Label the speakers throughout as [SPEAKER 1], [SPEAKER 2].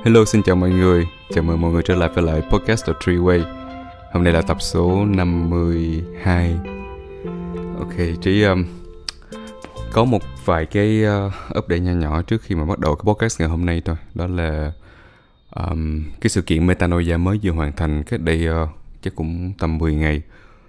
[SPEAKER 1] Hello, xin chào mọi người. Chào mừng mọi người trở lại với lại podcast The Three Way. Hôm nay là tập số 52. Ok, chỉ có một vài cái update nhỏ nhỏ trước khi mà bắt đầu cái podcast ngày hôm nay thôi. Đó là cái sự kiện Metanoia mới vừa hoàn thành cách đây chắc cũng tầm 10 ngày.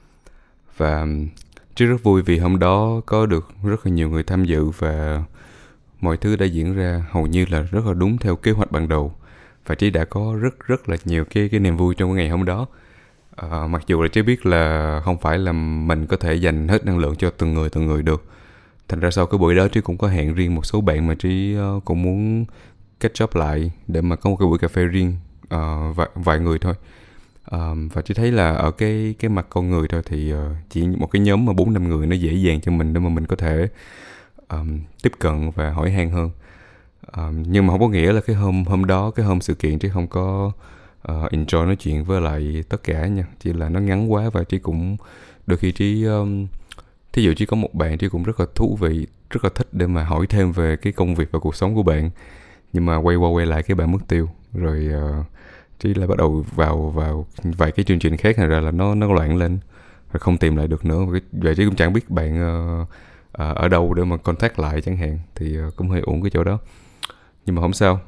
[SPEAKER 1] Và Trí rất vui vì hôm đó có được rất là nhiều người tham dự và mọi thứ đã diễn ra hầu như là rất là đúng theo kế hoạch ban đầu. Và Trí đã có rất là nhiều cái niềm vui trong cái ngày hôm đó. Mặc dù là Trí biết là không phải là mình có thể dành hết năng lượng cho từng người được. Thành ra sau cái buổi đó Trí cũng có hẹn riêng một số bạn mà Trí cũng muốn catch up lại để mà có một cái buổi cà phê riêng, vài người thôi. Và Trí thấy là ở cái mặt con người thôi thì chỉ một cái nhóm mà 4-5 người nó dễ dàng cho mình để mà mình có thể tiếp cận và hỏi han hơn. Nhưng mà không có nghĩa là cái hôm đó, cái hôm sự kiện Trí không có enjoy nói chuyện với lại tất cả nha. Chỉ là nó ngắn quá và Trí cũng đôi khi Trí thí dụ Trí có một bạn Trí cũng rất là thú vị, rất là thích để mà hỏi thêm về cái công việc và cuộc sống của bạn. Nhưng mà quay lại cái bạn mất tiêu rồi, Trí lại bắt đầu vào vài cái chương trình khác, thành ra là nó loạn lên rồi không tìm lại được nữa. Và Trí cũng chẳng biết bạn ở đâu để mà contact lại chẳng hạn, thì cũng hơi uổng cái chỗ đó. Nhưng mà không sao.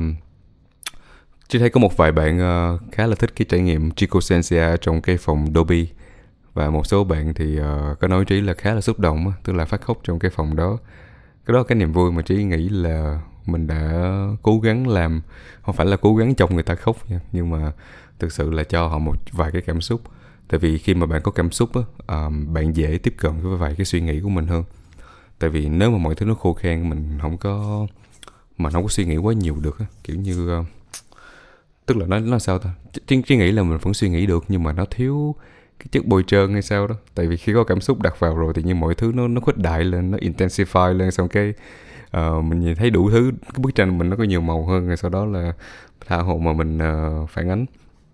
[SPEAKER 1] Chỉ thấy có một vài bạn khá là thích cái trải nghiệm Chico Sensia trong cái phòng Dolby. Và một số bạn thì có nói Trí là khá là xúc động, tức là phát khóc trong cái phòng đó. Cái đó là cái niềm vui mà Trí nghĩ là mình đã cố gắng làm. Không phải là cố gắng chọc người ta khóc nha, nhưng mà thực sự là cho họ một vài cái cảm xúc. Tại vì khi mà bạn có cảm xúc bạn dễ tiếp cận với vài cái suy nghĩ của mình hơn. Tại vì nếu mà mọi thứ nó khô khan, mình không có suy nghĩ quá nhiều được á. Kiểu như tức là nó sao ta, Trí nghĩ là mình vẫn suy nghĩ được, nhưng mà nó thiếu cái chất bôi trơn hay sao đó. Tại vì khi có cảm xúc đặt vào rồi thì như mọi thứ nó khuếch đại lên, nó intensify lên, xong cái mình nhìn thấy đủ thứ, cái bức tranh mình nó có nhiều màu hơn, rồi sau đó là tha hồ mà mình phản ánh.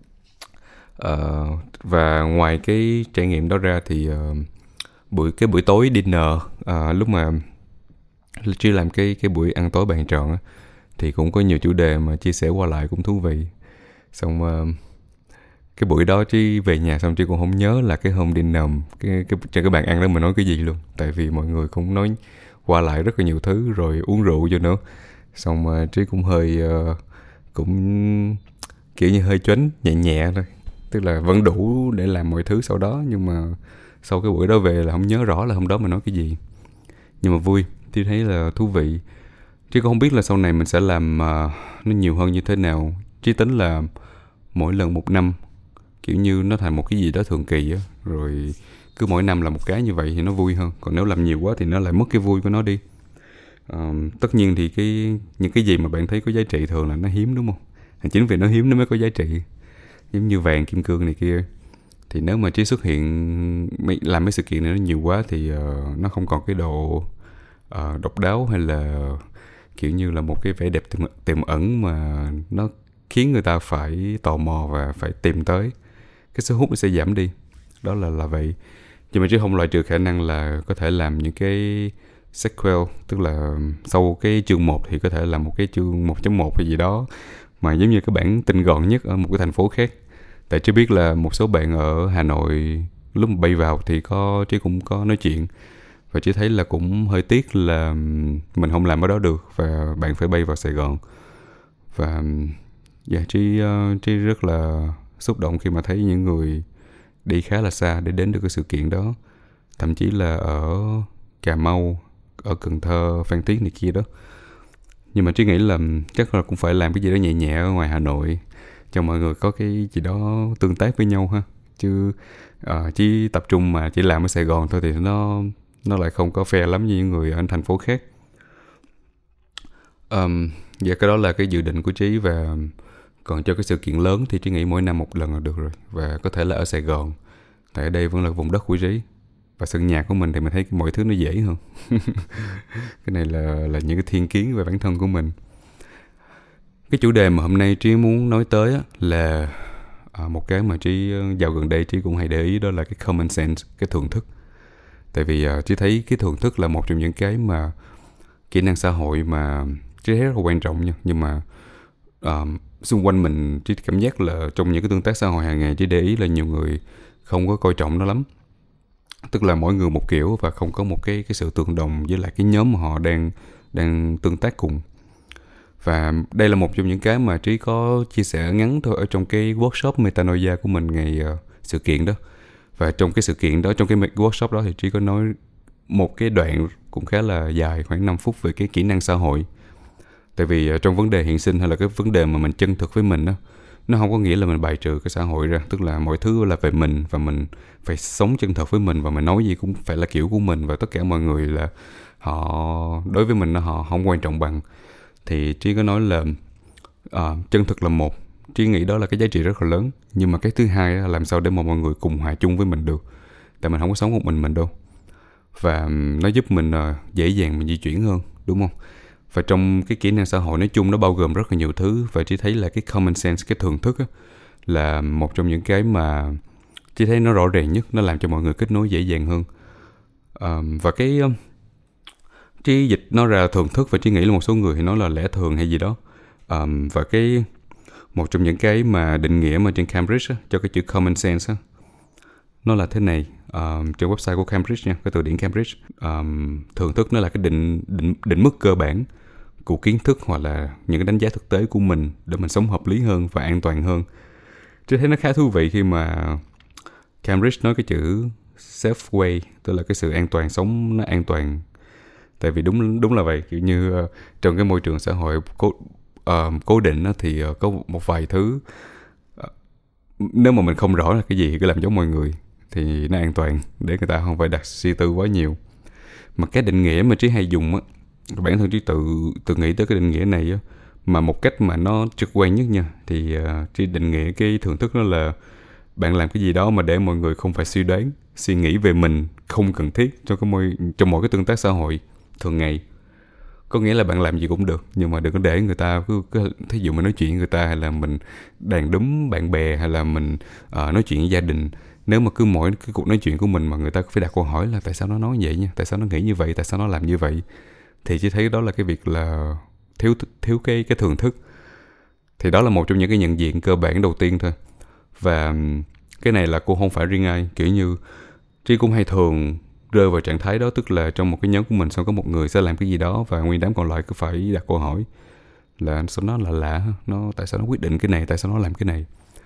[SPEAKER 1] Và ngoài cái trải nghiệm đó ra thì buổi tối dinner, lúc mà Trí làm cái buổi ăn tối bàn tròn á, thì cũng có nhiều chủ đề mà chia sẻ qua lại cũng thú vị. Xong cái buổi đó Trí về nhà xong Trí cũng không nhớ là cái hôm dinner trên cái bàn ăn đó mình nói cái gì luôn. Tại vì mọi người cũng nói qua lại rất là nhiều thứ, rồi uống rượu vô nữa. Xong Trí cũng hơi cũng kiểu như hơi choáng nhẹ thôi. Tức là vẫn đủ để làm mọi thứ sau đó, nhưng mà sau cái buổi đó về là không nhớ rõ là hôm đó mình nói cái gì. Nhưng mà vui, Trí thấy là thú vị. Trí cũng không biết là sau này mình sẽ làm nó nhiều hơn như thế nào. Trí tính là mỗi lần một năm, kiểu như nó thành một cái gì đó thường kỳ á, rồi cứ mỗi năm làm một cái như vậy thì nó vui hơn. Còn nếu làm nhiều quá thì nó lại mất cái vui của nó đi. Tất nhiên thì những cái gì mà bạn thấy có giá trị thường là nó hiếm, đúng không? Chính vì nó hiếm nó mới có giá trị. Giống như vàng, kim cương này kia. Thì nếu mà Trí xuất hiện làm mấy sự kiện này nó nhiều quá thì nó không còn cái độ độc đáo, hay là kiểu như là một cái vẻ đẹp tiềm ẩn mà nó khiến người ta phải tò mò và phải tìm tới. Cái sức hút nó sẽ giảm đi. Đó là vậy. Nhưng mà Trí không loại trừ khả năng là có thể làm những cái sequel, tức là sau cái chương 1 thì có thể làm một cái chương 1.1 hay gì đó, mà giống như cái bản tinh gọn nhất ở một cái thành phố khác. Tại Trí biết là một số bạn ở Hà Nội lúc mà bay vào thì Trí cũng có nói chuyện. Và Trí thấy là cũng hơi tiếc là mình không làm ở đó được, và bạn phải bay vào Sài Gòn. Và Trí rất là xúc động khi mà thấy những người đi khá là xa để đến được cái sự kiện đó. Thậm chí là ở Cà Mau, ở Cần Thơ, Phan Thiết này kia đó. Nhưng mà Trí nghĩ là chắc là cũng phải làm cái gì đó nhẹ nhẹ ở ngoài Hà Nội cho mọi người có cái gì đó tương tác với nhau ha. Chứ chỉ tập trung mà chỉ làm ở Sài Gòn thôi thì nó lại không có fair lắm như những người ở thành phố khác. Và cái đó là cái dự định của Trí. Và còn cho cái sự kiện lớn thì Trí nghĩ mỗi năm một lần là được rồi. Và có thể là ở Sài Gòn, tại ở đây vẫn là vùng đất của Trí. Và sân nhà của mình thì mình thấy mọi thứ nó dễ hơn. Cái này là những cái thiên kiến về bản thân của mình. Cái chủ đề mà hôm nay Trí muốn nói tới là một cái mà Trí dạo gần đây Trí cũng hay để ý, đó là cái common sense, cái thường thức. Tại vì Trí thấy cái thường thức là một trong những cái mà kỹ năng xã hội mà Trí thấy rất là quan trọng nha. Nhưng mà xung quanh mình Trí cảm giác là trong những cái tương tác xã hội hàng ngày, Trí để ý là nhiều người không có coi trọng nó lắm. Tức là mỗi người một kiểu và không có một cái sự tương đồng với lại cái nhóm mà họ đang tương tác cùng. Và đây là một trong những cái mà Trí có chia sẻ ngắn thôi ở trong cái workshop Metanoia của mình ngày sự kiện đó. Và trong cái sự kiện đó, trong cái workshop đó thì Trí có nói một cái đoạn cũng khá là dài, khoảng 5 phút về cái kỹ năng xã hội. Tại vì trong vấn đề hiện sinh hay là cái vấn đề mà mình chân thực với mình đó, nó không có nghĩa là mình bài trừ cái xã hội ra. Tức là mọi thứ là về mình và mình phải sống chân thật với mình, và mình nói gì cũng phải là kiểu của mình, và tất cả mọi người là họ, đối với mình họ không quan trọng bằng. Thì Trí có nói là chân thực là một, Trí nghĩ đó là cái giá trị rất là lớn. Nhưng mà cái thứ hai là làm sao để mà mọi người cùng hòa chung với mình được. Tại mình không có sống một mình đâu. Và nó giúp mình dễ dàng mình di chuyển hơn, đúng không? Và trong cái kỹ năng xã hội nói chung nó bao gồm rất là nhiều thứ. Và Trí thấy là cái common sense, cái thường thức á, là một trong những cái mà Trí thấy nó rõ ràng nhất. Nó làm cho mọi người kết nối dễ dàng hơn. Và cái Trí dịch nó ra thường thức, và Trí nghĩ là một số người thì nói là lẽ thường hay gì đó. Và cái một trong những cái mà định nghĩa mà trên Cambridge á, cho cái chữ common sense á, nó là thế này. Trên website của Cambridge nha, cái từ điển Cambridge, thường thức nó là cái định mức cơ bản của kiến thức hoặc là những cái đánh giá thực tế của mình để mình sống hợp lý hơn và an toàn hơn. Chứ thấy nó khá thú vị khi mà Cambridge nói cái chữ safe way, tức là cái sự an toàn, sống nó an toàn. Tại vì đúng là vậy, kiểu như trong cái môi trường xã hội cố định đó, thì có một vài thứ nếu mà mình không rõ là cái gì thì cứ làm giống mọi người thì nó an toàn, để người ta không phải đặt suy tư quá nhiều. Mà cái định nghĩa mà Trí hay dùng á, bản thân Trí tự nghĩ tới cái định nghĩa này á, mà một cách mà nó trực quan nhất nha, thì Trí định nghĩa cái thường thức đó là bạn làm cái gì đó mà để mọi người không phải suy đoán, suy nghĩ về mình không cần thiết trong mỗi cái tương tác xã hội thường ngày. Có nghĩa là bạn làm gì cũng được, nhưng mà đừng có để người ta cứ thí dụ mình nói chuyện với người ta, hay là mình đàn đúm bạn bè, hay là mình nói chuyện với gia đình. Nếu mà cứ mỗi cái cuộc nói chuyện của mình mà người ta phải đặt câu hỏi là tại sao nó nói vậy nha, tại sao nó nghĩ như vậy, tại sao nó làm như vậy, thì chỉ thấy đó là cái việc là thiếu cái thường thức. Thì đó là một trong những cái nhận diện cơ bản đầu tiên thôi. Và cái này là cô không phải riêng ai, kiểu như Trí cũng hay thường rơi vào trạng thái đó. Tức là trong một cái nhóm của mình, xong có một người sẽ làm cái gì đó và nguyên đám còn lại cứ phải đặt câu hỏi là sao nó là lạ, tại sao nó quyết định cái này, tại sao nó làm cái này.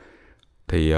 [SPEAKER 1] Thì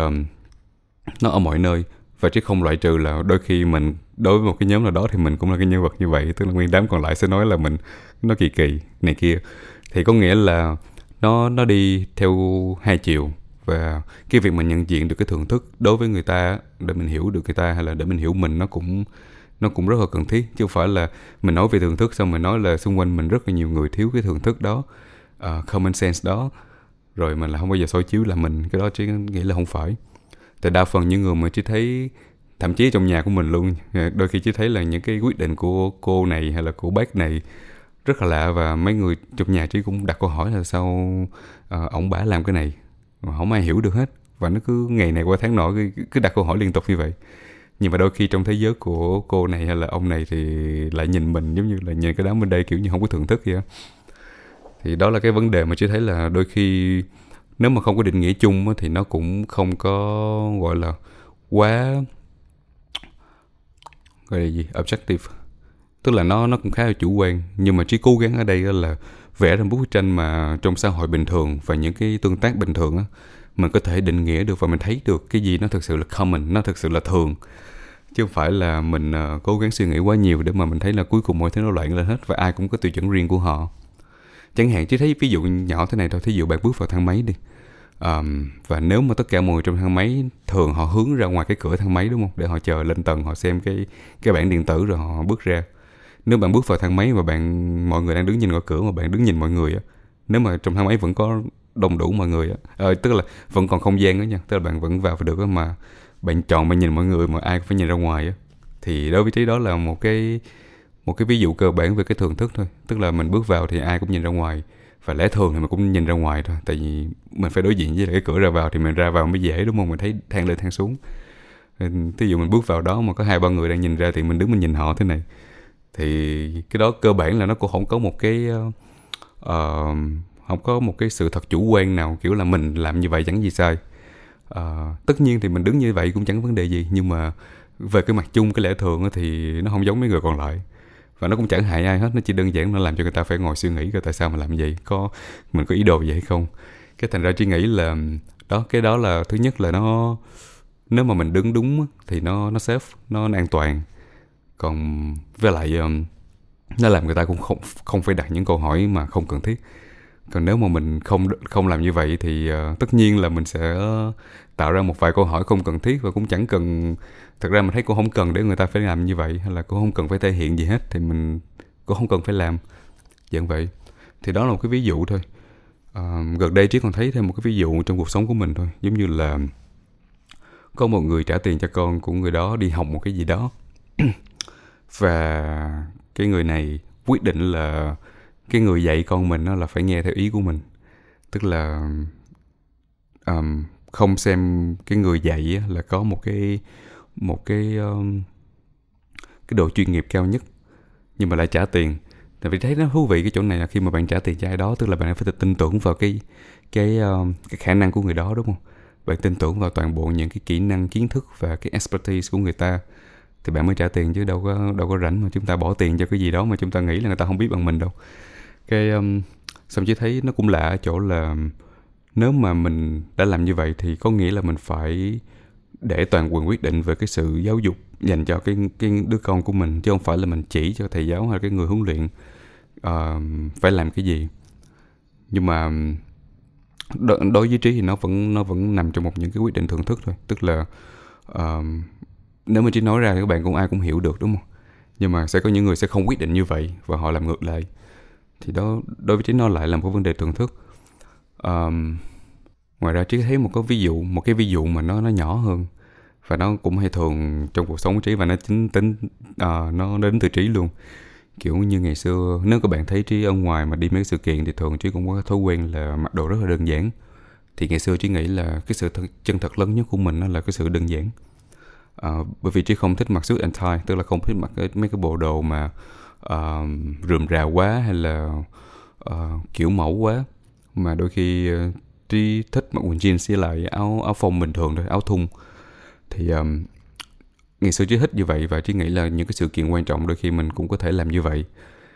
[SPEAKER 1] nó ở mọi nơi. Và Trí không loại trừ là đôi khi mình đối với một cái nhóm nào đó thì mình cũng là cái nhân vật như vậy. Tức là nguyên đám còn lại sẽ nói là nó kỳ này kia. Thì có nghĩa là nó đi theo hai chiều. Và cái việc mình nhận diện được cái thường thức đối với người ta, để mình hiểu được người ta hay là để mình hiểu mình, nó cũng rất là cần thiết. Chứ không phải là mình nói về thường thức xong mình nói là xung quanh mình rất là nhiều người thiếu cái thường thức đó, common sense đó, rồi mình là không bao giờ soi chiếu là mình. Cái đó Trí nghĩ là không phải. Tại đa phần những người mà Trí thấy, thậm chí trong nhà của mình luôn, đôi khi Trí thấy là những cái quyết định của cô này hay là của bác này rất là lạ. Và mấy người trong nhà Trí cũng đặt câu hỏi là sao ổng bả làm cái này mà không ai hiểu được hết. Và nó cứ ngày này qua tháng nọ cứ đặt câu hỏi liên tục như vậy. Nhưng mà đôi khi trong thế giới của cô này hay là ông này thì lại nhìn mình giống như là nhìn cái đám bên đây kiểu như không có thưởng thức vậy á. Thì đó là cái vấn đề mà Trí thấy là đôi khi nếu mà không có định nghĩa chung thì nó cũng không có gọi là quá, gọi là gì, objective. Tức là nó cũng khá là chủ quan. Nhưng mà Trí cố gắng ở đây là vẽ ra một bức tranh mà trong xã hội bình thường và những cái tương tác bình thường á, mình có thể định nghĩa được và mình thấy được cái gì nó thực sự là common, nó thực sự là thường. Chứ không phải là mình cố gắng suy nghĩ quá nhiều để mà mình thấy là cuối cùng mọi thứ nó loạn lên hết và ai cũng có tiêu chuẩn riêng của họ. Chẳng hạn Trí thấy ví dụ nhỏ thế này thôi. Thí dụ bạn bước vào thang máy đi, và nếu mà tất cả mọi người trong thang máy thường họ hướng ra ngoài cái cửa thang máy, đúng không, để họ chờ lên tầng, họ xem cái bảng điện tử rồi họ bước ra. Nếu bạn bước vào thang máy và mọi người đang đứng nhìn ngoài cửa mà bạn đứng nhìn mọi người á, nếu mà trong thang máy vẫn có đông đủ mọi người á, tức là vẫn còn không gian đó nha, tức là bạn vẫn vào được á, mà bạn chọn bạn nhìn mọi người mà ai cũng phải nhìn ra ngoài á, thì đối với Trí đó là một cái ví dụ cơ bản về cái thường thức thôi. Tức là mình bước vào thì ai cũng nhìn ra ngoài, và lẽ thường thì mình cũng nhìn ra ngoài thôi. Tại vì mình phải đối diện với cái cửa ra vào thì mình ra vào mới dễ, đúng không? Mình thấy thang lên thang xuống. Thí dụ mình bước vào đó mà có 2-3 người đang nhìn ra thì mình đứng mình nhìn họ thế này. Thì cái đó cơ bản là nó cũng không có một cái không có một cái sự thật chủ quan nào kiểu là mình làm như vậy chẳng gì sai. Tất nhiên thì mình đứng như vậy cũng chẳng có vấn đề gì, nhưng mà về cái mặt chung, cái lẽ thường thì nó không giống mấy người còn lại, và nó cũng chẳng hại ai hết. Nó chỉ đơn giản nó làm cho người ta phải ngồi suy nghĩ coi tại sao mà làm vậy, mình có ý đồ gì hay không. Cái thành ra Trí nghĩ là cái đó là thứ nhất là nó, nếu mà mình đứng đúng thì nó safe, nó an toàn. Còn với lại nó làm người ta cũng không phải đặt những câu hỏi mà không cần thiết. Còn nếu mà mình không làm như vậy thì tất nhiên là mình sẽ tạo ra một vài câu hỏi không cần thiết, và cũng chẳng cần. Thật ra mình thấy cũng không cần để người ta phải làm như vậy, hay là cũng không cần phải thể hiện gì hết, thì mình cũng không cần phải làm dạng vậy. Thì đó là một cái ví dụ thôi. Gần đây Trí còn thấy thêm một cái ví dụ trong cuộc sống của mình thôi. Giống như là có một người trả tiền cho con của người đó đi học một cái gì đó và cái người này quyết định là cái người dạy con mình là phải nghe theo ý của mình. Tức là không xem cái người dạy là có một cái độ chuyên nghiệp cao nhất, nhưng mà lại trả tiền. Tại vì thấy nó thú vị cái chỗ này là khi mà bạn trả tiền cho ai đó, tức là bạn phải tin tưởng vào cái khả năng của người đó, đúng không? Bạn tin tưởng vào toàn bộ những cái kỹ năng, kiến thức và cái expertise của người ta thì bạn mới trả tiền, chứ đâu có rảnh mà chúng ta bỏ tiền cho cái gì đó mà chúng ta nghĩ là người ta không biết bằng mình đâu. Cái xong chỉ thấy nó cũng lạ ở chỗ là nếu mà mình đã làm như vậy thì có nghĩa là mình phải để toàn quyền quyết định về cái sự giáo dục dành cho cái đứa con của mình, chứ không phải là mình chỉ cho thầy giáo hay cái người huấn luyện phải làm cái gì. Nhưng mà đối với Trí thì nó vẫn nằm trong những cái quyết định thưởng thức thôi. Tức là nếu mà Trí nói ra thì các bạn cũng ai cũng hiểu được, đúng không? Nhưng mà sẽ có những người sẽ không quyết định như vậy và họ làm ngược lại. Thì đó, đối với Trí nó lại là một vấn đề thưởng thức. Ngoài ra Trí thấy một cái ví dụ mà nó nhỏ hơn, và nó cũng hay thường trong cuộc sống của Trí, và nó nó đến từ Trí luôn. Kiểu như ngày xưa, nếu các bạn thấy Trí ở ngoài mà đi mấy sự kiện thì thường Trí cũng có thói quen là mặc đồ rất là đơn giản. Thì ngày xưa Trí nghĩ là cái sự chân thật lớn nhất của mình là cái sự đơn giản. Bởi vì Trí không thích mặc suit and tie, tức là không thích mặc mấy cái bộ đồ mà rườm rà quá hay là kiểu mẫu quá. Mà đôi khi Trí thích mặc quần jeans với lại áo phông bình thường thôi, áo thun. Thì ngày xưa Trí thích như vậy, và Trí nghĩ là những cái sự kiện quan trọng đôi khi mình cũng có thể làm như vậy.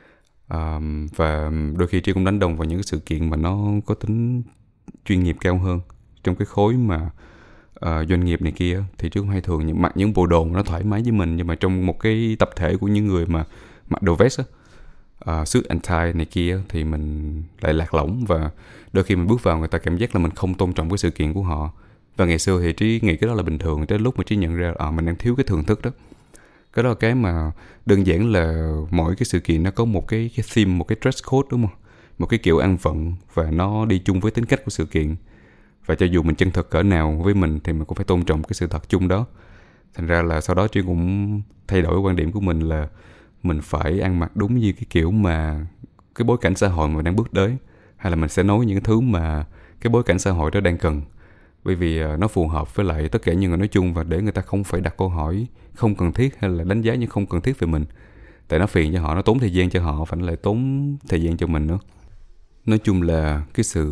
[SPEAKER 1] Và đôi khi Trí cũng đánh đồng vào những cái sự kiện mà nó có tính chuyên nghiệp cao hơn, trong cái khối mà doanh nghiệp này kia, thì Trí cũng hay thường mặc những bộ đồ mà nó thoải mái với mình. Nhưng mà trong một cái tập thể của những người mà mặc đồ vest suit and tie này kia thì mình lại lạc lõng, và đôi khi mình bước vào người ta cảm giác là mình không tôn trọng cái sự kiện của họ. Và ngày xưa thì Trí nghĩ cái đó là bình thường, tới lúc mà Trí nhận ra mình đang thiếu cái thưởng thức đó. Cái đó là cái mà đơn giản là mỗi cái sự kiện nó có một cái theme, một cái dress code, đúng không? Một cái kiểu ăn vận, và nó đi chung với tính cách của sự kiện. Và cho dù mình chân thật cỡ nào với mình thì mình cũng phải tôn trọng cái sự thật chung đó. Thành ra là sau đó Trí cũng thay đổi quan điểm của mình là mình phải ăn mặc đúng như cái kiểu mà cái bối cảnh xã hội mà mình đang bước tới, hay là mình sẽ nói những thứ mà cái bối cảnh xã hội đó đang cần. Bởi vì nó phù hợp với lại tất cả những người nói chung, và để người ta không phải đặt câu hỏi không cần thiết hay là đánh giá những không cần thiết về mình. Tại nó phiền cho họ, nó tốn thời gian cho họ, phải lại tốn thời gian cho mình nữa. Nói chung là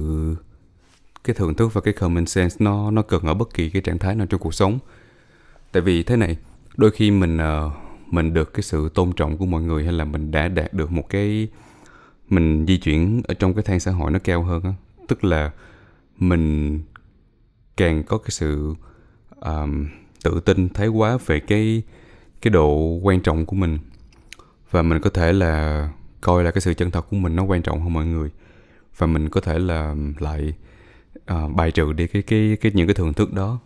[SPEAKER 1] cái thưởng thức và cái common sense nó cần ở bất kỳ cái trạng thái nào trong cuộc sống. Tại vì thế này, đôi khi mình được cái sự tôn trọng của mọi người, hay là mình đã đạt được một cái, mình di chuyển ở trong cái thang xã hội nó cao hơn á. Tức là mình càng có cái sự tự tin thái quá về cái độ quan trọng của mình, và mình có thể là coi là cái sự chân thật của mình nó quan trọng hơn mọi người, và mình có thể là lại bài trừ đi những cái thưởng thức đó.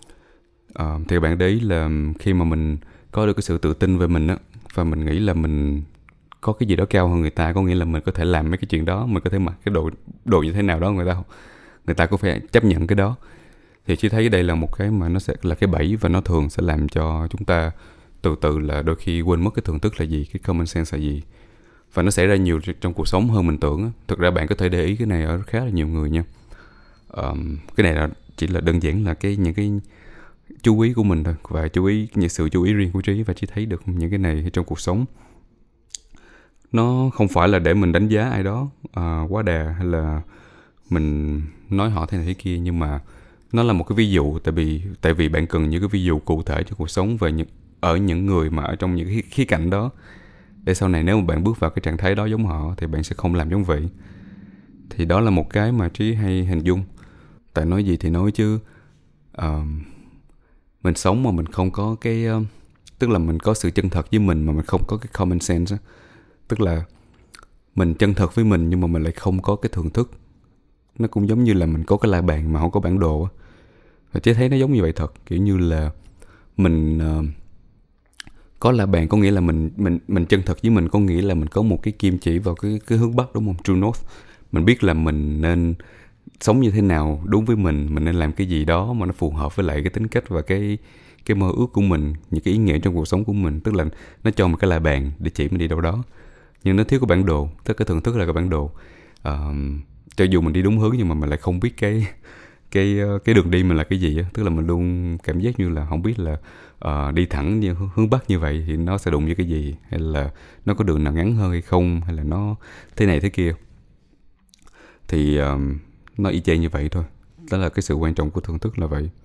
[SPEAKER 1] Thì bạn để ý là khi mà mình có được cái sự tự tin về mình á, và mình nghĩ là mình có cái gì đó cao hơn người ta, có nghĩa là mình có thể làm mấy cái chuyện đó, mình có thể mặc cái đồ như thế nào đó, người ta cũng phải chấp nhận cái đó. Thì chỉ thấy đây là một cái mà nó sẽ là cái bẫy, và nó thường sẽ làm cho chúng ta từ là đôi khi quên mất cái thưởng thức là gì, cái common sense là gì. Và nó xảy ra nhiều trong cuộc sống hơn mình tưởng á. Thực ra bạn có thể để ý cái này ở khá là nhiều người nha. Cái này là chỉ là đơn giản là những cái chú ý của mình thôi, và những sự chú ý riêng của Trí, và Trí thấy được những cái này trong cuộc sống. Nó không phải là để mình đánh giá ai đó quá đà, hay là mình nói họ thế này thế kia, nhưng mà nó là một cái ví dụ, tại vì bạn cần những cái ví dụ cụ thể cho cuộc sống về ở những người mà ở trong những cái khía cạnh đó, để sau này nếu mà bạn bước vào cái trạng thái đó giống họ thì bạn sẽ không làm giống vậy. Thì đó là một cái mà Trí hay hình dung. Tại nói gì thì nói chứ mình sống mà mình không có cái tức là mình có sự chân thật với mình mà mình không có cái common sense á. Tức là mình chân thật với mình nhưng mà mình lại không có cái thưởng thức. Nó cũng giống như là mình có cái la bàn mà không có bản đồ á. Và Trí thấy nó giống như vậy thật. Kiểu như là mình có la bàn có nghĩa là mình chân thật với mình, có nghĩa là mình có một cái kim chỉ vào cái hướng Bắc, đúng không? True North. Mình biết là mình nên sống như thế nào đúng với mình nên làm cái gì đó mà nó phù hợp với lại cái tính cách và cái mơ ước của mình, những cái ý nghĩa trong cuộc sống của mình. Tức là nó cho một cái la bàn để chỉ mình đi đâu đó, nhưng nó thiếu cái bản đồ. Tức cái thưởng thức là cái bản đồ. Cho dù mình đi đúng hướng nhưng mà mình lại không biết cái đường đi mình là cái gì á. Tức là mình luôn cảm giác như là không biết là đi thẳng như hướng Bắc như vậy thì nó sẽ đụng với cái gì, hay là nó có đường nào ngắn hơn hay không, hay là nó thế này thế kia. Thì nó y chang như vậy thôi. Đó là cái sự quan trọng của thưởng thức là vậy.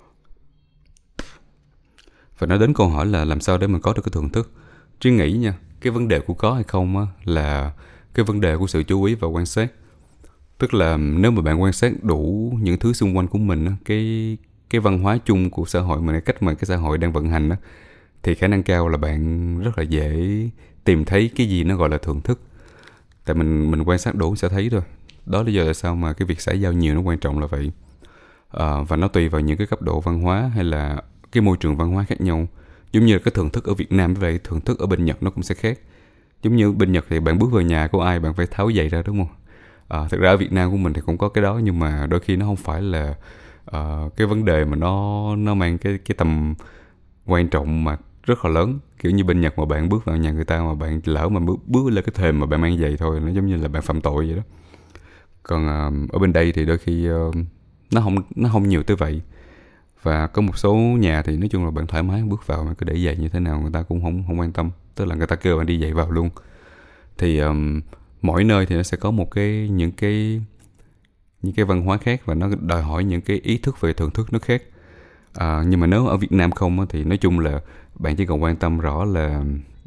[SPEAKER 1] Và nó đến câu hỏi là làm sao để mình có được cái thưởng thức. Trí nghĩ nha, cái vấn đề của có hay không á, là cái vấn đề của sự chú ý và quan sát. Tức là nếu mà bạn quan sát đủ những thứ xung quanh của mình á, cái văn hóa chung của xã hội mình, cái cách mà cái xã hội đang vận hành á, thì khả năng cao là bạn rất là dễ tìm thấy cái gì nó gọi là thưởng thức. Tại mình quan sát đủ sẽ thấy thôi. Đó là lý do tại sao mà cái việc xã giao nhiều nó quan trọng là vậy. Và nó tùy vào những cái cấp độ văn hóa hay là cái môi trường văn hóa khác nhau. Giống như là cái thưởng thức ở Việt Nam với lại thưởng thức ở bên Nhật nó cũng sẽ khác. Giống như bên Nhật thì bạn bước vào nhà của ai bạn phải tháo giày ra, đúng không? Thực ra ở Việt Nam của mình thì cũng có cái đó, nhưng mà đôi khi nó không phải là cái vấn đề mà nó mang cái tầm quan trọng mà rất là lớn. Kiểu như bên Nhật mà bạn bước vào nhà người ta mà bạn lỡ mà bước lên cái thềm mà bạn mang giày thôi, nó giống như là bạn phạm tội vậy đó. Còn ở bên đây thì đôi khi nó không nhiều tới vậy. Và có một số nhà thì nói chung là bạn thoải mái bước vào, bạn cứ để giày như thế nào người ta cũng không quan tâm. Tức là người ta kêu bạn đi giày vào luôn. Thì mỗi nơi thì nó sẽ có một những cái văn hóa khác, và nó đòi hỏi những cái ý thức về thưởng thức nó khác. Nhưng mà nếu ở Việt Nam không thì nói chung là bạn chỉ cần quan tâm rõ là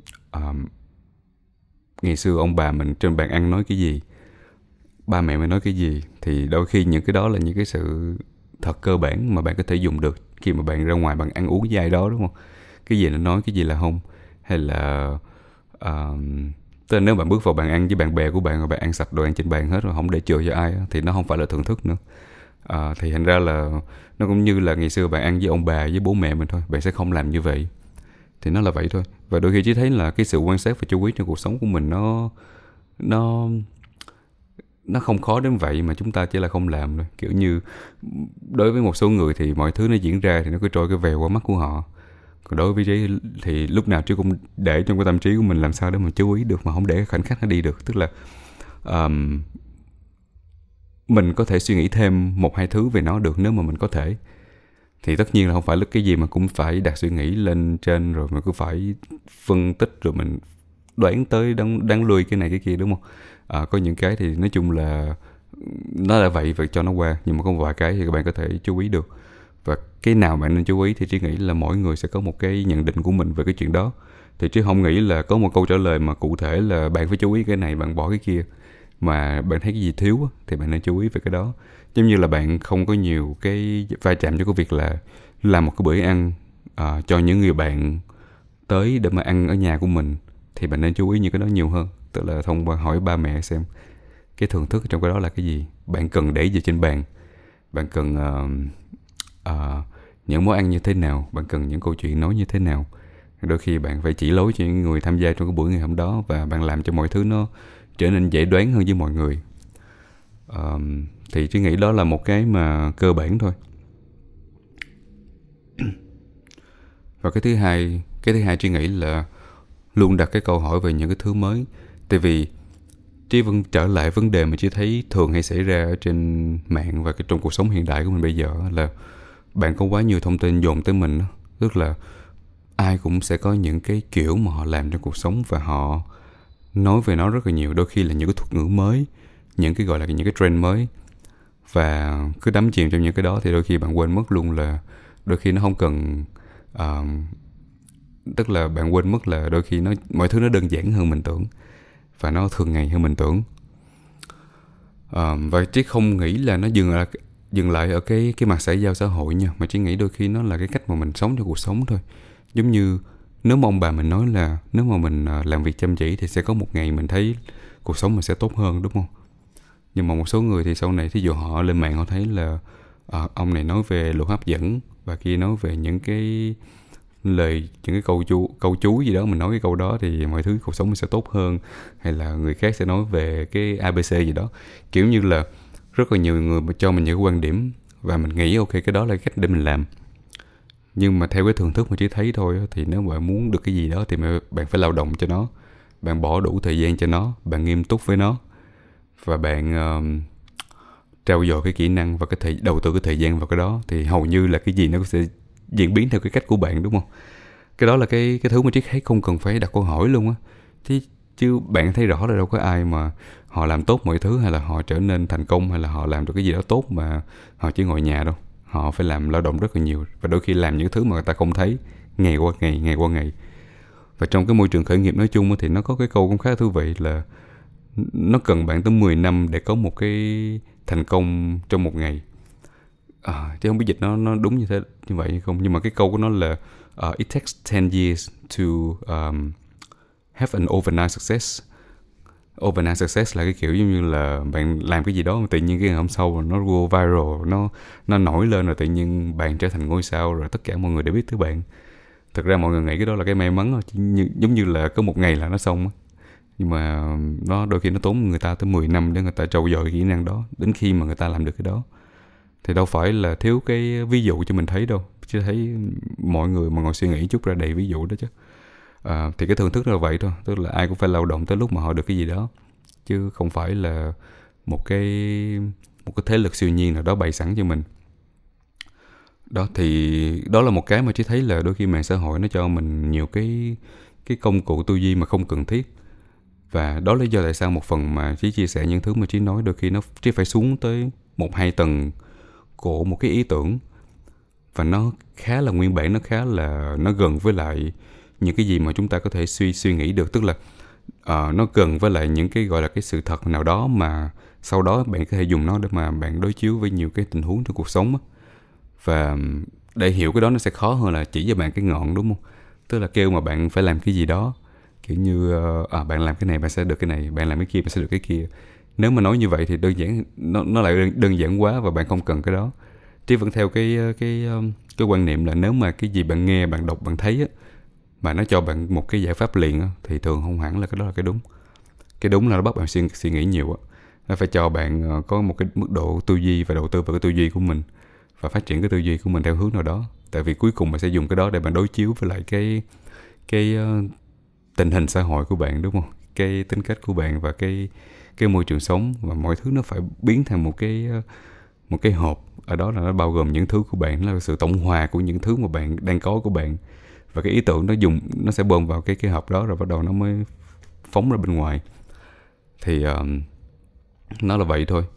[SPEAKER 1] ngày xưa ông bà mình trên bàn ăn nói cái gì, ba mẹ mình nói cái gì, thì đôi khi những cái đó là những cái sự thật cơ bản mà bạn có thể dùng được khi mà bạn ra ngoài bạn ăn uống với ai đó, đúng không? Cái gì nó nói, cái gì là không. Hay là tức là nếu bạn bước vào bàn ăn với bạn bè của bạn và bạn ăn sạch đồ ăn trên bàn hết rồi không để chừa cho ai thì nó không phải là thưởng thức nữa. Thì thành ra là nó cũng như là ngày xưa bạn ăn với ông bà với bố mẹ mình thôi, bạn sẽ không làm như vậy. Thì nó là vậy thôi. Và đôi khi chỉ thấy là cái sự quan sát và chú ý trong cuộc sống của mình nó không khó đến vậy mà chúng ta chỉ là không làm thôi. Kiểu như đối với một số người thì mọi thứ nó diễn ra thì nó cứ trôi cái vèo qua mắt của họ. Còn đối với Trí thì lúc nào Trí cũng để trong cái tâm trí của mình làm sao để mình chú ý được mà không để cái khoảnh khắc nó đi được. Tức là mình có thể suy nghĩ thêm một hai thứ về nó được nếu mà mình có thể. Thì tất nhiên là không phải là cái gì mà cũng phải đặt suy nghĩ lên trên rồi mà cứ phải phân tích rồi mình đoán tới đáng lui cái này cái kia, đúng không? Có những cái thì nói chung là nó là vậy và cho nó qua. Nhưng mà có một vài cái thì các bạn có thể chú ý được. Và cái nào bạn nên chú ý thì Trí nghĩ là mỗi người sẽ có một cái nhận định của mình về cái chuyện đó. Thì Trí không nghĩ là có một câu trả lời mà cụ thể là bạn phải chú ý cái này, bạn bỏ cái kia. Mà bạn thấy cái gì thiếu thì bạn nên chú ý về cái đó. Giống như là bạn không có nhiều cái va chạm cho cái việc là làm một cái bữa ăn cho những người bạn tới để mà ăn ở nhà của mình, thì bạn nên chú ý những cái đó nhiều hơn. Tức là thông qua hỏi ba mẹ xem cái thưởng thức trong cái đó là cái gì, bạn cần để gì trên bàn, bạn cần những món ăn như thế nào, bạn cần những câu chuyện nói như thế nào. Đôi khi bạn phải chỉ lối cho những người tham gia trong cái buổi ngày hôm đó, và bạn làm cho mọi thứ nó trở nên dễ đoán hơn với mọi người. Thì Trí nghĩ đó là một cái mà cơ bản thôi. Và cái thứ hai Trí nghĩ là luôn đặt cái câu hỏi về những cái thứ mới. Tại vì Trí vẫn trở lại vấn đề mà Trí thấy thường hay xảy ra ở trên mạng và trong cuộc sống hiện đại của mình bây giờ là bạn có quá nhiều thông tin dồn tới mình. Tức là ai cũng sẽ có những cái kiểu mà họ làm trong cuộc sống và họ nói về nó rất là nhiều. Đôi khi là những cái thuật ngữ mới, những cái gọi là những cái trend mới. và cứ đắm chìm trong những cái đó thì đôi khi bạn quên mất luôn là đôi khi nó không cần tức là bạn quên mất là đôi khi mọi thứ nó đơn giản hơn mình tưởng và nó thường ngày hơn mình tưởng. Và Trí không nghĩ là nó dừng lại ở cái mặt xã giao xã hội nha, mà Trí nghĩ đôi khi nó là cái cách mà mình sống cho cuộc sống thôi. Giống như nếu mà ông bà mình nói là nếu mà mình làm việc chăm chỉ thì sẽ có một ngày mình thấy cuộc sống mình sẽ tốt hơn, đúng không? Nhưng mà một số người thì sau này thí dụ họ lên mạng họ thấy là ông này nói về luật hấp dẫn và kia nói về những cái lời, những cái câu chú gì đó, mình nói cái câu đó thì mọi thứ cuộc sống mình sẽ tốt hơn, hay là người khác sẽ nói về cái ABC gì đó, kiểu như là rất là nhiều người mà cho mình những quan điểm và mình nghĩ ok cái đó là cách để mình làm. Nhưng mà theo cái thưởng thức mà chỉ thấy thôi thì nếu bạn muốn được cái gì đó thì bạn phải lao động cho nó, bạn bỏ đủ thời gian cho nó, bạn nghiêm túc với nó và bạn trau dồi cái kỹ năng và đầu tư cái thời gian vào cái đó thì hầu như là cái gì nó cũng sẽ diễn biến theo cái cách của bạn, đúng không? Cái đó là cái thứ mà Triết thấy không cần phải đặt câu hỏi luôn á. Chứ bạn thấy rõ là đâu có ai mà họ làm tốt mọi thứ hay là họ trở nên thành công hay là họ làm được cái gì đó tốt mà họ chỉ ngồi nhà đâu. Họ phải làm lao động rất là nhiều và đôi khi làm những thứ mà người ta không thấy ngày qua ngày. Và trong cái môi trường khởi nghiệp nói chung thì nó có cái câu cũng khá thú vị là nó cần bạn tới 10 năm để có một cái thành công trong một ngày. Chứ không biết dịch nó đúng như vậy hay không, nhưng mà cái câu của nó là it takes 10 years to have an overnight success. Overnight success là cái kiểu giống như là bạn làm cái gì đó mà tự nhiên cái ngày hôm sau nó go viral, nó nổi lên rồi tự nhiên bạn trở thành ngôi sao rồi tất cả mọi người đều biết tới bạn. Thực ra mọi người nghĩ cái đó là cái may mắn, giống như là có một ngày là nó xong. Nhưng mà đôi khi nó tốn người ta tới 10 năm để người ta trau dồi kỹ năng đó, đến khi mà người ta làm được cái đó thì đâu phải là thiếu cái ví dụ cho mình thấy đâu. Chứ thấy mọi người mà ngồi suy nghĩ chút ra đầy ví dụ đó chứ. Thì cái thưởng thức là vậy thôi, tức là ai cũng phải lao động tới lúc mà họ được cái gì đó, chứ không phải là một cái thế lực siêu nhiên nào đó bày sẵn cho mình. Đó thì đó là một cái mà Trí thấy là đôi khi mạng xã hội nó cho mình nhiều cái công cụ tư duy mà không cần thiết. Và đó là lý do tại sao một phần mà Trí chia sẻ những thứ mà Trí nói đôi khi Trí phải xuống tới 1-2 tầng của một cái ý tưởng và nó khá là nguyên bản, nó gần với lại những cái gì mà chúng ta có thể suy nghĩ được, tức là nó gần với lại những cái gọi là cái sự thật nào đó mà sau đó bạn có thể dùng nó để mà bạn đối chiếu với nhiều cái tình huống trong cuộc sống á. Và để hiểu cái đó nó sẽ khó hơn là chỉ cho bạn cái ngọn, đúng không? Tức là kêu mà bạn phải làm cái gì đó, kiểu như bạn làm cái này bạn sẽ được cái này, bạn làm cái kia bạn sẽ được cái kia. Nếu mà nói như vậy thì đơn giản nó lại đơn giản quá và bạn không cần cái đó. Trí vẫn theo cái quan niệm là nếu mà cái gì bạn nghe, bạn đọc, bạn thấy á, mà nó cho bạn một cái giải pháp liền á, thì thường không hẳn là cái đó là cái đúng. Cái đúng là nó bắt bạn suy nghĩ nhiều á. Nó phải cho bạn có một cái mức độ tư duy và đầu tư vào cái tư duy của mình và phát triển cái tư duy của mình theo hướng nào đó. Tại vì cuối cùng bạn sẽ dùng cái đó để bạn đối chiếu với lại cái tình hình xã hội của bạn, đúng không? Cái tính cách của bạn và cái môi trường sống, và mọi thứ nó phải biến thành một cái hộp. Ở đó là nó bao gồm những thứ của bạn, nó là sự tổng hòa của những thứ mà bạn đang có của bạn, và cái ý tưởng nó sẽ bơm vào cái hộp đó rồi bắt đầu nó mới phóng ra bên ngoài. Thì nó là vậy thôi.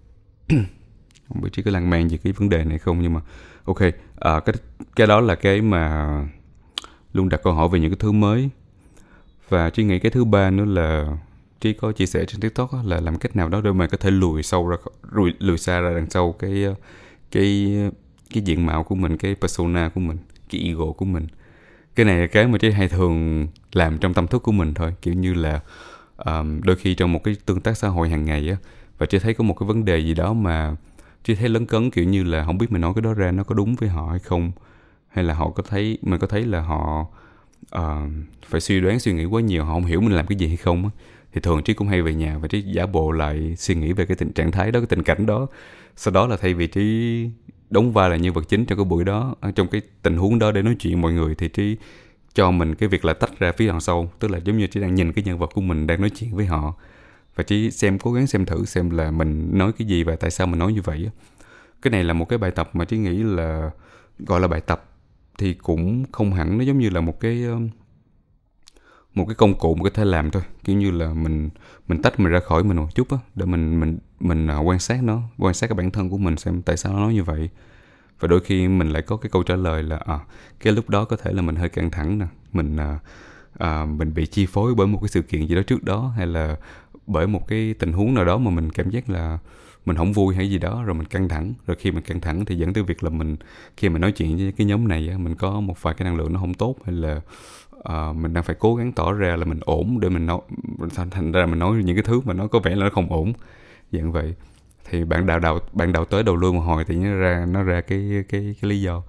[SPEAKER 1] Không biết chỉ có lan man về cái vấn đề này không, nhưng mà ok, cái đó là cái mà luôn đặt câu hỏi về những cái thứ mới. Và Trí nghĩ cái thứ ba nữa là Trí có chia sẻ trên TikTok là làm cách nào đó để mà có thể lùi xa ra đằng sau cái diện mạo của mình, cái persona của mình, cái ego của mình. Cái này là cái mà Trí hay thường làm trong tâm thức của mình thôi, kiểu như là đôi khi trong một cái tương tác xã hội hàng ngày á, và Trí thấy có một cái vấn đề gì đó mà Trí thấy lấn cấn, kiểu như là không biết mình nói cái đó ra nó có đúng với họ hay không, hay là mình có thấy là họ phải suy nghĩ quá nhiều, họ không hiểu mình làm cái gì hay không á. Thì thường Trí cũng hay về nhà và Trí giả bộ lại suy nghĩ về cái trạng thái đó, cái tình cảnh đó. Sau đó là thay vì Trí đóng vai là nhân vật chính trong cái buổi đó, trong cái tình huống đó để nói chuyện với mọi người, thì Trí cho mình cái việc là tách ra phía đằng sau. Tức là giống như Trí đang nhìn cái nhân vật của mình đang nói chuyện với họ, và Trí cố gắng xem thử xem là mình nói cái gì và tại sao mình nói như vậy. Cái này là một cái bài tập mà Trí nghĩ là gọi là bài tập thì cũng không hẳn, nó giống như là một một cái công cụ mình có thể làm thôi, kiểu như là mình tách mình ra khỏi mình một chút á, để mình quan sát nó, quan sát cái bản thân của mình xem tại sao nó nói như vậy. Và đôi khi mình lại có cái câu trả lời là cái lúc đó có thể là mình hơi căng thẳng nè, mình bị chi phối bởi một cái sự kiện gì đó trước đó, hay là bởi một cái tình huống nào đó mà mình cảm giác là mình không vui hay gì đó, rồi mình căng thẳng. Rồi khi mình căng thẳng thì dẫn tới việc là khi mình nói chuyện với cái nhóm này mình có một vài cái năng lượng nó không tốt, hay là mình đang phải cố gắng tỏ ra là mình ổn để mình nói, thành ra mình nói những cái thứ mà nó có vẻ là nó không ổn, dạng vậy. Thì bạn đào tới đầu lui một hồi thì nó ra cái lý do.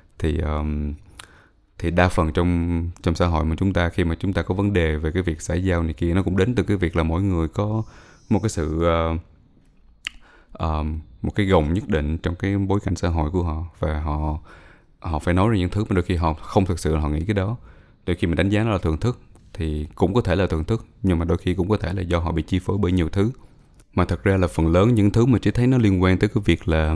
[SPEAKER 1] Thì đa phần trong xã hội mà chúng ta, khi mà chúng ta có vấn đề về cái việc xã giao này kia, nó cũng đến từ cái việc là mỗi người có một cái sự một cái gồng nhất định trong cái bối cảnh xã hội của họ, và họ phải nói ra những thứ mà đôi khi họ không thực sự là họ nghĩ cái đó. Đôi khi mình đánh giá nó là thưởng thức thì cũng có thể là thưởng thức, nhưng mà đôi khi cũng có thể là do họ bị chi phối bởi nhiều thứ. Mà thật ra là phần lớn những thứ mà chỉ thấy nó liên quan tới cái việc là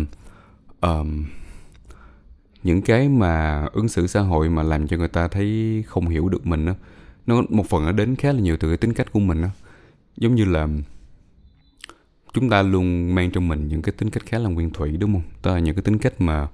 [SPEAKER 1] những cái mà ứng xử xã hội mà làm cho người ta thấy không hiểu được mình á, nó một phần nó đến khá là nhiều từ cái tính cách của mình á. Giống như là chúng ta luôn mang trong mình những cái tính cách khá là nguyên thủy, đúng không? Đó là những cái tính cách mà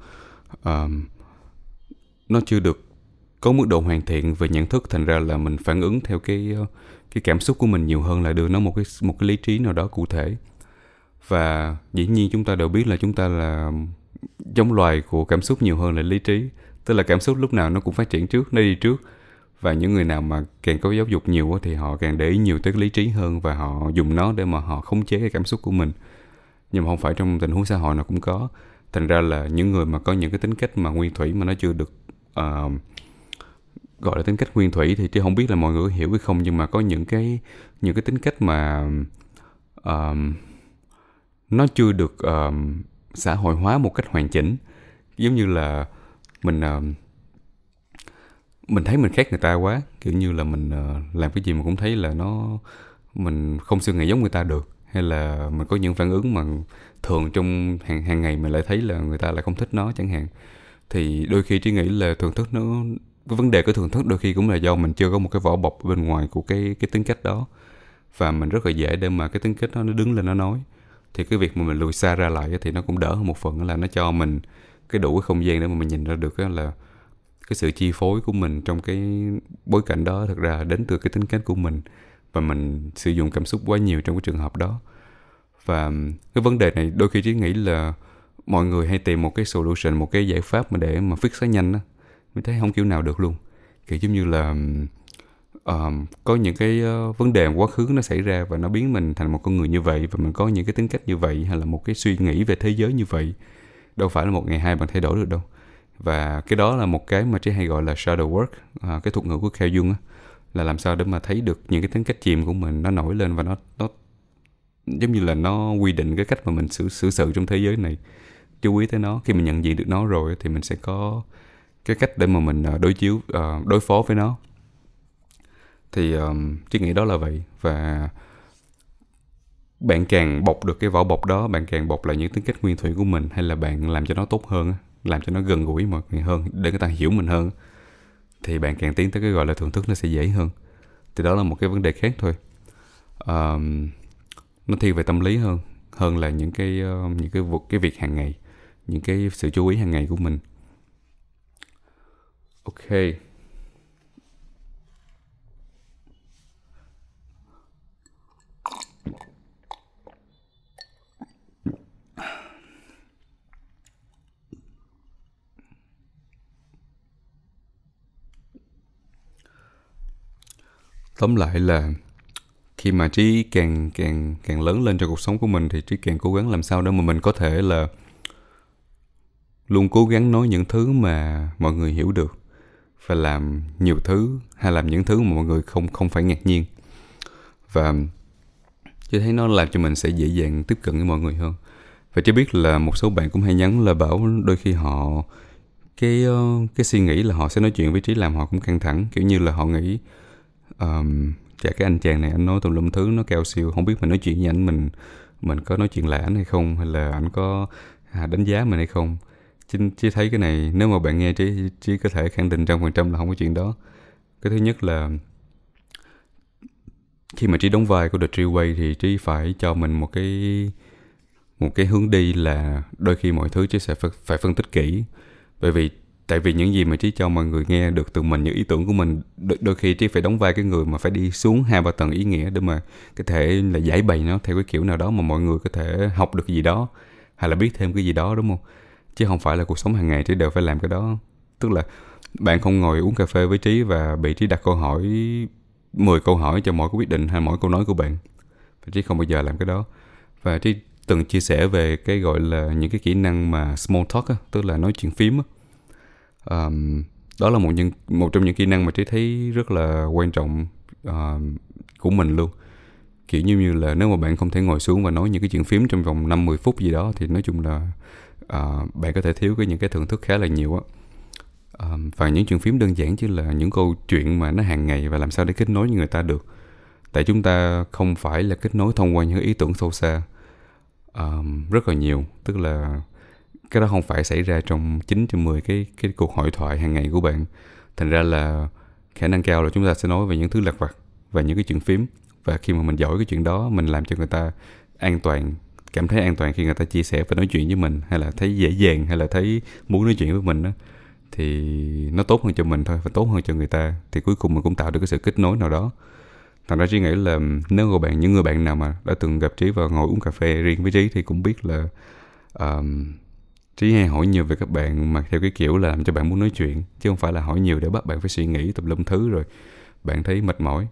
[SPEAKER 1] nó chưa được có mức độ hoàn thiện về nhận thức, thành ra là mình phản ứng theo cái cảm xúc của mình nhiều hơn là đưa nó một cái lý trí nào đó cụ thể. Và dĩ nhiên chúng ta đều biết là chúng ta là giống loài của cảm xúc nhiều hơn là lý trí. Tức là cảm xúc lúc nào nó cũng phát triển trước, nó đi trước. Và những người nào mà càng có giáo dục nhiều thì họ càng để ý nhiều tới lý trí hơn, và họ dùng nó để mà họ khống chế cái cảm xúc của mình. Nhưng mà không phải trong tình huống xã hội nào cũng có. Thành ra là những người mà có những cái tính cách mà nguyên thủy mà nó chưa được gọi là tính cách nguyên thủy thì chứ không biết là mọi người hiểu hay không, nhưng mà có những cái tính cách mà nó chưa được xã hội hóa một cách hoàn chỉnh. Giống như là mình thấy mình khác người ta quá, kiểu như là mình làm cái gì mà cũng thấy là mình không suy nghĩ giống người ta được, hay là mình có những phản ứng mà thường trong hàng ngày mình lại thấy là người ta lại không thích nó chẳng hạn. Thì đôi khi Trí nghĩ là thưởng thức cái vấn đề của thưởng thức đôi khi cũng là do mình chưa có một cái vỏ bọc bên ngoài của cái tính cách đó, và mình rất là dễ để mà cái tính cách đó nó đứng lên nó nói. Thì cái việc mà mình lùi xa ra lại thì nó cũng đỡ hơn một phần, là nó cho mình cái đủ cái không gian để mà mình nhìn ra được là cái sự chi phối của mình trong cái bối cảnh đó thực ra đến từ cái tính cách của mình, và mình sử dụng cảm xúc quá nhiều trong cái trường hợp đó. Và cái vấn đề này đôi khi Trí nghĩ là mọi người hay tìm một cái solution, một cái giải pháp mà để mà fix nó nhanh á, mình thấy không kiểu nào được luôn. Kiểu giống như là có những cái vấn đề quá khứ nó xảy ra và nó biến mình thành một con người như vậy, và mình có những cái tính cách như vậy, hay là một cái suy nghĩ về thế giới như vậy. Đâu phải là một ngày hai bạn thay đổi được đâu. Và cái đó là một cái mà Trí hay gọi là shadow work, cái thuật ngữ của Carl Jung á, là làm sao để mà thấy được những cái tính cách chìm của mình nó nổi lên, và nó giống như là nó quy định cái cách mà mình xử sự trong thế giới này. Chú ý tới nó, khi mình nhận diện được nó rồi thì mình sẽ có cái cách để mà mình đối phó với nó. Thì Trí nghĩ đó là vậy. Và bạn càng bọc được cái vỏ bọc đó, bạn càng bọc lại những tính cách nguyên thủy của mình, hay là bạn làm cho nó tốt hơn, làm cho nó gần gũi mọi người hơn, để người ta hiểu mình hơn, thì bạn càng tiến tới cái gọi là thưởng thức nó sẽ dễ hơn. Thì đó là một cái vấn đề khác thôi. Nó thiên về tâm lý hơn là những cái việc hàng ngày, những cái sự chú ý hàng ngày của mình. Ok. Tóm lại là khi mà Trí càng lớn lên trong cuộc sống của mình thì Trí càng cố gắng làm sao để mà mình có thể là luôn cố gắng nói những thứ mà mọi người hiểu được, và làm nhiều thứ, hay làm những thứ mà mọi người không phải ngạc nhiên. Và Trí thấy nó làm cho mình sẽ dễ dàng tiếp cận với mọi người hơn. Và Trí biết là một số bạn cũng hay nhắn là bảo đôi khi họ cái suy nghĩ là họ sẽ nói chuyện với Trí làm họ cũng căng thẳng, kiểu như là họ nghĩ chả cái anh chàng này anh nói tùm lum thứ nó cao siêu, không biết mình nói chuyện với anh mình có nói chuyện lại anh hay không, hay là anh có đánh giá mình hay không. Trí thấy cái này nếu mà bạn nghe Trí có thể khẳng định 100% là không có chuyện đó. Cái thứ nhất là khi mà Trí đóng vai của The Three Way thì Trí phải cho mình một cái hướng đi là đôi khi mọi thứ Trí sẽ phải phân tích kỹ. Tại vì những gì mà Trí cho mọi người nghe được từ mình, những ý tưởng của mình, đôi khi Trí phải đóng vai cái người mà phải đi xuống 2-3 tầng ý nghĩa để mà có thể là giải bày nó theo cái kiểu nào đó mà mọi người có thể học được gì đó hay là biết thêm cái gì đó, đúng không? Chứ không phải là cuộc sống hàng ngày Trí đều phải làm cái đó. Tức là bạn không ngồi uống cà phê với Trí và bị Trí đặt câu hỏi 10 câu hỏi cho mỗi cái quyết định hay mỗi câu nói của bạn. Và Trí không bao giờ làm cái đó. Và Trí từng chia sẻ về cái gọi là những cái kỹ năng mà small talk á, tức là nói chuyện phím á. Đó là một trong những kỹ năng mà Trí thấy rất là quan trọng của mình luôn. Kiểu như là nếu mà bạn không thể ngồi xuống và nói những cái chuyện phím trong vòng 5-10 phút gì đó thì nói chung là bạn có thể thiếu những cái thưởng thức khá là nhiều á. Và những chuyện phím đơn giản chứ là những câu chuyện mà nó hàng ngày và làm sao để kết nối với người ta được. Tại chúng ta không phải là kết nối thông qua những ý tưởng sâu xa rất là nhiều. Tức là cái đó không phải xảy ra trong 9 trên 10 cái cuộc hội thoại hàng ngày của bạn. Thành ra là khả năng cao là chúng ta sẽ nói về những thứ lặt vặt và những cái chuyện phím. Và khi mà mình giỏi cái chuyện đó, mình làm cho người ta cảm thấy an toàn khi người ta chia sẻ và nói chuyện với mình, hay là thấy dễ dàng, hay là thấy muốn nói chuyện với mình đó, thì nó tốt hơn cho mình thôi và tốt hơn cho người ta. Thì cuối cùng mình cũng tạo được cái sự kết nối nào đó. Thành ra Trí nghĩ là nếu mà những người bạn nào mà đã từng gặp Trí và ngồi uống cà phê riêng với Trí thì cũng biết là Trí hay hỏi nhiều về các bạn mà theo cái kiểu là làm cho bạn muốn nói chuyện, chứ không phải là hỏi nhiều để bắt bạn phải suy nghĩ tùm lum thứ rồi bạn thấy mệt mỏi.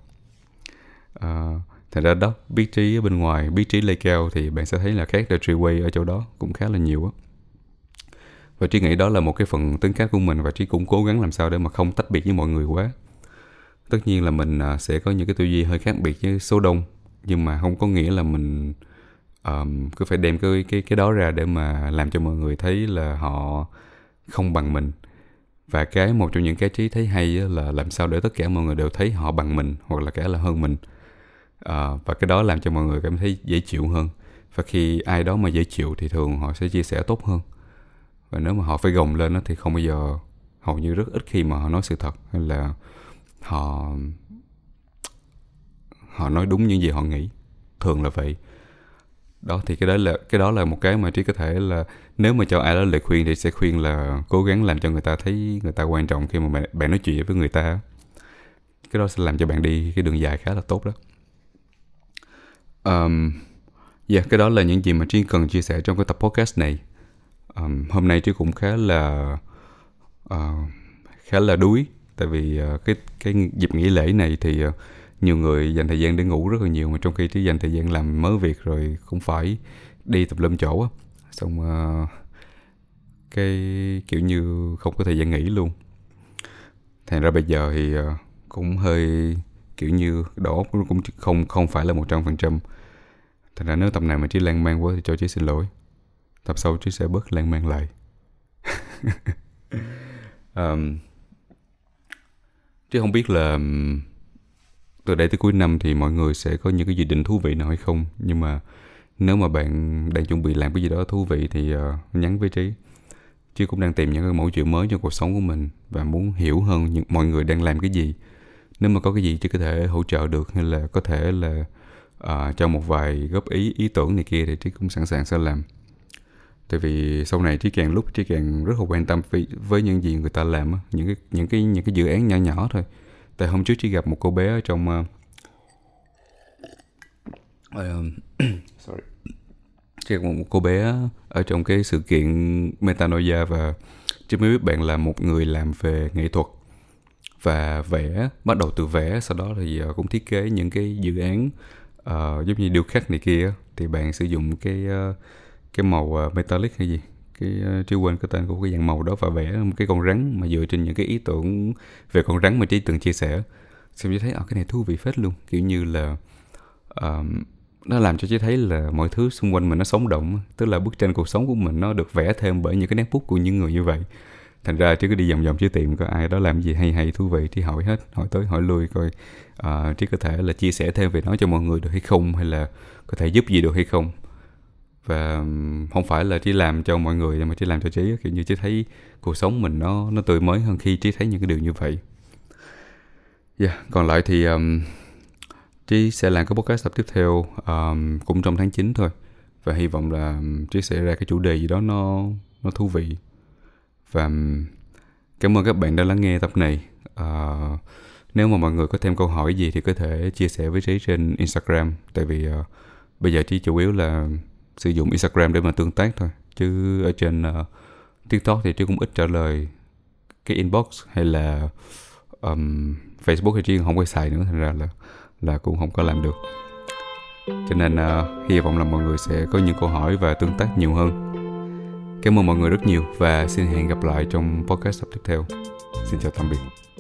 [SPEAKER 1] Thành ra đó, biết Trí ở bên ngoài, biết Trí lay keo thì bạn sẽ thấy là khác The Three Way ở chỗ đó cũng khá là nhiều á. Và Trí nghĩ đó là một cái phần tính cách của mình, và Trí cũng cố gắng làm sao để mà không tách biệt với mọi người quá. Tất nhiên là mình sẽ có những cái tư duy hơi khác biệt với số đông, nhưng mà không có nghĩa là mình cứ phải đem cái đó ra để mà làm cho mọi người thấy là họ không bằng mình. Và một trong những cái Trí thấy hay là làm sao để tất cả mọi người đều thấy họ bằng mình hoặc là cả là hơn mình. Và cái đó làm cho mọi người cảm thấy dễ chịu hơn. Và khi ai đó mà dễ chịu thì thường họ sẽ chia sẻ tốt hơn. Và nếu mà họ phải gồng lên thì không bao giờ, hầu như rất ít khi mà họ nói sự thật, hay là họ nói đúng những gì họ nghĩ. Thường là vậy. Đó thì cái đó là một cái mà Trí có thể là nếu mà cho ai đó lời khuyên thì sẽ khuyên là cố gắng làm cho người ta thấy người ta quan trọng khi mà bạn nói chuyện với người ta. Cái đó sẽ làm cho bạn đi cái đường dài khá là tốt đó. Cái đó là những gì mà Trí cần chia sẻ trong cái tập podcast này. Hôm nay Trí cũng khá là đuối. Tại vì cái dịp nghỉ lễ này thì nhiều người dành thời gian để ngủ rất là nhiều, mà trong khi Trí dành thời gian làm mớ việc rồi cũng phải đi tập lâm chỗ á. Xong cái kiểu như không có thời gian nghỉ luôn. Thành ra bây giờ thì cũng hơi kiểu như đầu óc cũng không phải là 100%. Thành ra nếu tập này mà Trí lan man quá thì cho Trí xin lỗi. Tập sau Trí sẽ bớt lan man lại. Trí không biết là từ đây tới cuối năm thì mọi người sẽ có những cái dự định thú vị nào hay không. Nhưng mà nếu mà bạn đang chuẩn bị làm cái gì đó thú vị thì nhắn với Trí. Trí cũng đang tìm những cái mẫu chuyện mới cho cuộc sống của mình và muốn hiểu hơn mọi người đang làm cái gì. Nếu mà có cái gì Trí có thể hỗ trợ được, hay là có thể là cho một vài góp ý tưởng này kia, thì Trí cũng sẵn sàng sẽ làm. Tại vì sau này Trí càng rất là quan tâm với những gì người ta làm á, những cái dự án nhỏ nhỏ thôi. Tại hôm trước Trí gặp một cô bé ở trong Trí gặp một cô bé ở trong cái sự kiện Metanoia, và Trí mới biết bạn là một người làm về nghệ thuật và vẽ, bắt đầu từ vẽ, sau đó thì cũng thiết kế những cái dự án giống như điêu khắc này kia. Thì bạn sử dụng cái màu metallic hay gì, Trí quên cái tên của cái dạng màu đó, và vẽ một cái con rắn mà dựa trên những cái ý tưởng về con rắn mà Trí từng chia sẻ. Xong Trí thấy cái này thú vị phết luôn. Kiểu như là nó làm cho Trí thấy là mọi thứ xung quanh mình nó sống động. Tức là bức tranh cuộc sống của mình nó được vẽ thêm bởi những cái nét bút của những người như vậy. Thành ra Trí cứ đi vòng vòng Trí tìm có ai đó làm gì hay thú vị, Trí hỏi hết, hỏi tới hỏi lui coi Trí có thể là chia sẻ thêm về nó cho mọi người được hay không, hay là có thể giúp gì được hay không. Và không phải là Trí làm cho mọi người, mà Trí làm cho Trí. Kiểu như Trí thấy cuộc sống mình nó tươi mới hơn khi Trí thấy những cái điều như vậy. Còn lại thì Trí sẽ làm cái podcast tập tiếp theo cũng trong tháng 9 thôi. Và hy vọng là Trí sẽ ra cái chủ đề gì đó nó thú vị. Và cảm ơn các bạn đã lắng nghe tập này. Nếu mà mọi người có thêm câu hỏi gì thì có thể chia sẻ với Trí trên Instagram. Tại vì bây giờ Trí chủ yếu là sử dụng Instagram để mà tương tác thôi. Chứ ở trên TikTok thì Trí cũng ít trả lời cái inbox hay là Facebook thì Trí không có xài nữa. Thành ra là cũng không có làm được. Cho nên hy vọng là mọi người sẽ có những câu hỏi và tương tác nhiều hơn. Cảm ơn mọi người rất nhiều và xin hẹn gặp lại trong podcast tập tiếp theo. Xin chào tạm biệt.